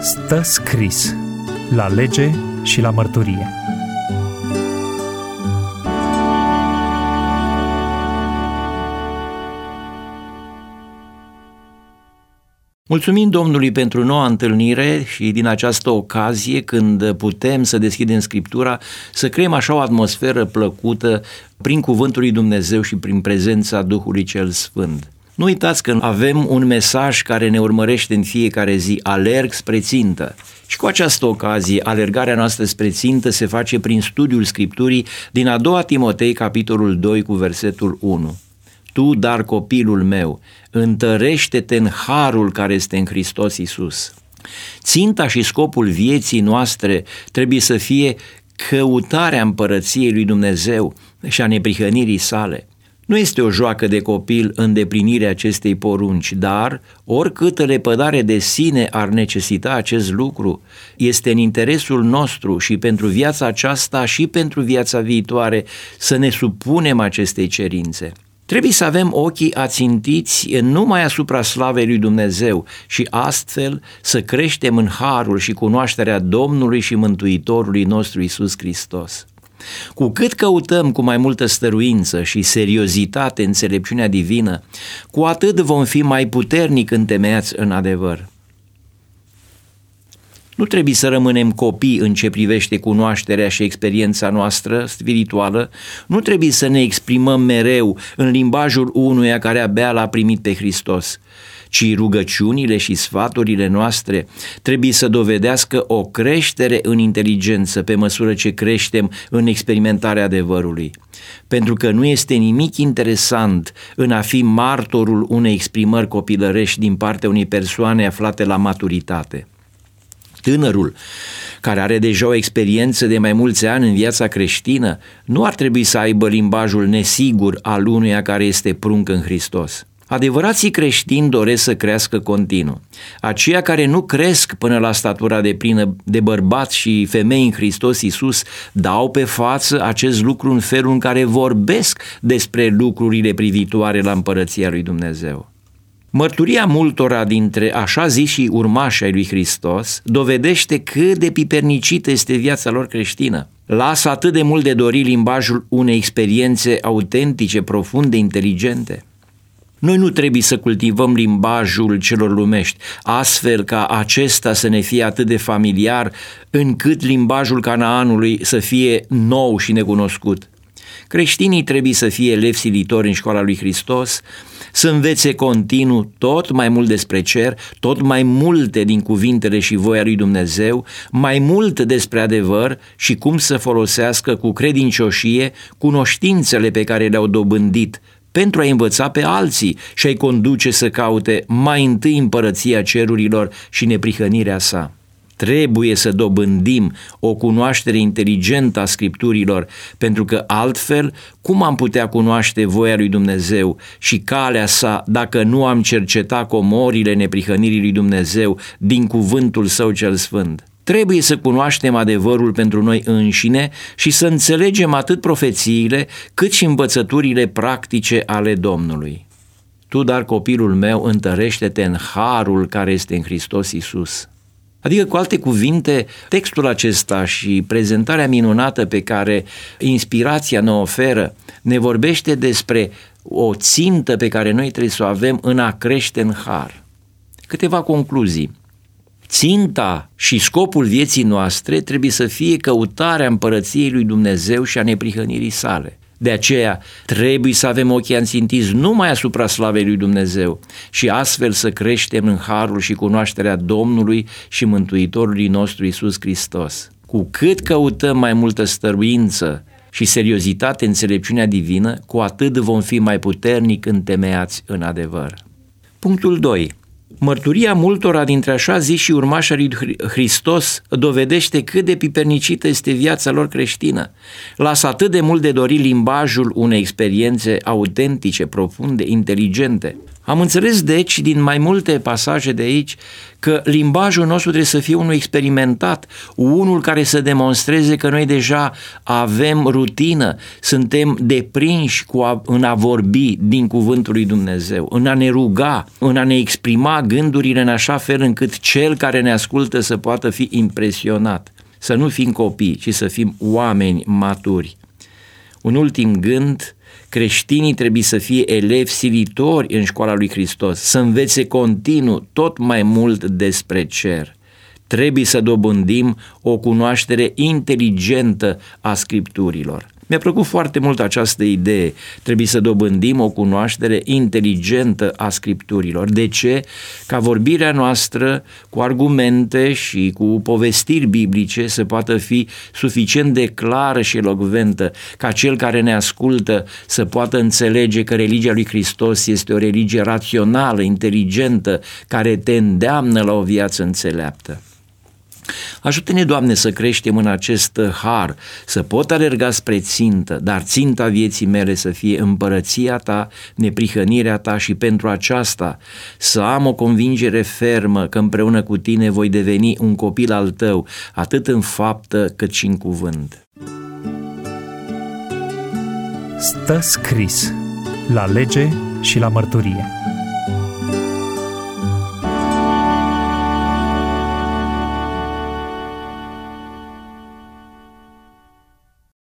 Stă scris la lege și la mărturie. Mulțumim Domnului pentru noua întâlnire și din această ocazie, când putem să deschidem Scriptura, să creăm așa o atmosferă plăcută prin Cuvântul lui Dumnezeu și prin prezența Duhului cel Sfânt. Nu uitați că avem un mesaj care ne urmărește în fiecare zi: alerg spre țintă. Și cu această ocazie, alergarea noastră spre țintă se face prin studiul Scripturii din a doua Timotei, capitolul 2, cu versetul 1. Tu, dar copilul meu, întărește-te în harul care este în Hristos Iisus. Ținta și scopul vieții noastre trebuie să fie căutarea împărăției lui Dumnezeu și a neprihănirii sale. Nu este o joacă de copil îndeplinirea acestei porunci, dar oricâtă lepădare de sine ar necesita acest lucru, este în interesul nostru și pentru viața aceasta și pentru viața viitoare să ne supunem acestei cerințe. Trebuie să avem ochii ațintiți numai asupra slavei lui Dumnezeu și astfel să creștem în harul și cunoașterea Domnului și Mântuitorului nostru Iisus Hristos. Cu cât căutăm cu mai multă stăruință și seriozitate înțelepciunea divină, cu atât vom fi mai puternic întemeiați în adevăr. Nu trebuie să rămânem copii în ce privește cunoașterea și experiența noastră spirituală, nu trebuie să ne exprimăm mereu în limbajul unuia care abia l-a primit pe Hristos, ci rugăciunile și sfaturile noastre trebuie să dovedească o creștere în inteligență pe măsură ce creștem în experimentarea adevărului. Pentru că nu este nimic interesant în a fi martorul unei exprimări copilărești din partea unei persoane aflate la maturitate. Tânărul, care are deja o experiență de mai mulți ani în viața creștină, nu ar trebui să aibă limbajul nesigur al unuia care este prunc în Hristos. Adevărații creștini doresc să crească continuu. Aceia care nu cresc până la statura deplină de bărbați și femei în Hristos Iisus dau pe față acest lucru în felul în care vorbesc despre lucrurile privitoare la împărăția lui Dumnezeu. Mărturia multora dintre așa ziși urmași ai lui Hristos dovedește cât de pipernicită este viața lor creștină. Lasă atât de mult de dori limbajul unei experiențe autentice, profunde, inteligente. Noi nu trebuie să cultivăm limbajul celor lumești, astfel ca acesta să ne fie atât de familiar, încât limbajul Canaanului să fie nou și necunoscut. Creștinii trebuie să fie elevi silitori în școala lui Hristos, să învețe continuu tot mai mult despre cer, tot mai multe din cuvintele și voia lui Dumnezeu, mai mult despre adevăr și cum să folosească cu credincioșie cunoștințele pe care le-au dobândit pentru a învăța pe alții și a-i conduce să caute mai întâi împărăția cerurilor și neprihănirea sa. Trebuie să dobândim o cunoaștere inteligentă a Scripturilor, pentru că altfel, cum am putea cunoaște voia lui Dumnezeu și calea sa dacă nu am cercetat comorile neprihănirii lui Dumnezeu din cuvântul său cel sfânt? Trebuie să cunoaștem adevărul pentru noi înșine și să înțelegem atât profețiile cât și învățăturile practice ale Domnului. Tu, dar copilul meu, întărește-te în harul care este în Hristos Iisus. Adică, cu alte cuvinte, textul acesta și prezentarea minunată pe care inspirația ne oferă ne vorbește despre o țintă pe care noi trebuie să o avem în a crește în har. Câteva concluzii. Ținta și scopul vieții noastre trebuie să fie căutarea împărăției lui Dumnezeu și a neprihănirii sale. De aceea trebuie să avem ochii ațintiți numai asupra slavei lui Dumnezeu și astfel să creștem în harul și cunoașterea Domnului și Mântuitorului nostru Iisus Hristos. Cu cât căutăm mai multă stăruință și seriozitate înțelepciunea divină, cu atât vom fi mai puternic întemeiați în adevăr. Punctul 2. Mărturia multora dintre așa ziși urmași ai lui Hristos dovedește cât de pipernicită este viața lor creștină. Lasă atât de mult de dori limbajul unei experiențe autentice, profunde, inteligente. Am înțeles, deci, din mai multe pasaje de aici, că limbajul nostru trebuie să fie unul experimentat, unul care să demonstreze că noi deja avem rutină, suntem deprinși în a vorbi din cuvântul lui Dumnezeu, în a ne ruga, în a ne exprima gândurile în așa fel încât cel care ne ascultă să poată fi impresionat. Să nu fim copii, ci să fim oameni maturi. Un ultim gând: creștinii trebuie să fie elevi silitori în școala lui Hristos, să învețe continuu tot mai mult despre cer. Trebuie să dobândim o cunoaștere inteligentă a Scripturilor. Mi-a plăcut foarte mult această idee. Trebuie să dobândim o cunoaștere inteligentă a Scripturilor. De ce? Ca vorbirea noastră cu argumente și cu povestiri biblice să poată fi suficient de clară și elocventă, ca cel care ne ascultă să poată înțelege că religia lui Hristos este o religie rațională, inteligentă, care te îndeamnă la o viață înțeleaptă. Ajută-ne, Doamne, să creștem în acest har, să pot alerga spre țintă, dar ținta vieții mele să fie împărăția Ta, neprihănirea Ta, și pentru aceasta să am o convingere fermă că împreună cu Tine voi deveni un copil al Tău, atât în faptă cât și în cuvânt. Stă scris la lege și la mărturie.